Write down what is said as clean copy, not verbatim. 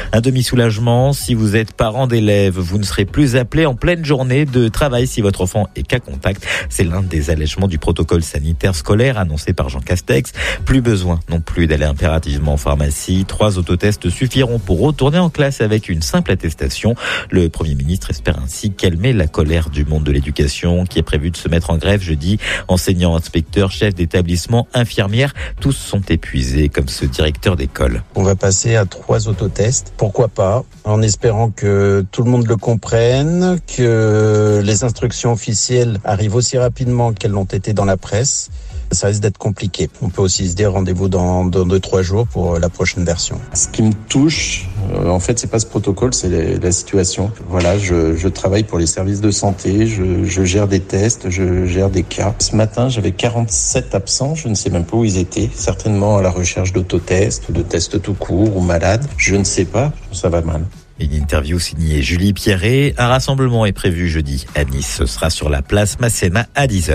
Un demi-soulagement, si vous êtes parent d'élèves, vous ne serez plus appelé en pleine journée de travail si votre enfant est cas contact. C'est l'un des allègements du protocole sanitaire scolaire annoncé par Jean Castex. Plus besoin non plus d'aller impérativement en pharmacie. 3 autotests suffiront pour retourner en classe avec une simple attestation. Le Premier ministre espère ainsi calmer la colère du monde de l'éducation qui est prévu de se mettre en grève jeudi. Enseignants, inspecteurs, chefs d'établissement, infirmières, tous sont épuisés comme ce directeur d'école. On va passer à 3 autotests. Pourquoi pas? En espérant que tout le monde le comprenne, que les instructions officielles arrivent aussi rapidement qu'elles l'ont été dans la presse. Ça risque d'être compliqué. On peut aussi se dire rendez-vous dans 2-3 jours pour la prochaine version. Ce qui me touche, en fait, c'est pas ce protocole, c'est la situation. Voilà, je travaille pour les services de santé, je gère des tests, je gère des cas. Ce matin, j'avais 47 absents, je ne sais même pas où ils étaient. Certainement à la recherche d'autotests ou de tests tout court ou malades. Je ne sais pas, ça va mal. Une interview signée Julie Pierret. Un rassemblement est prévu jeudi à Nice. Ce sera sur la place Masséna à 10h.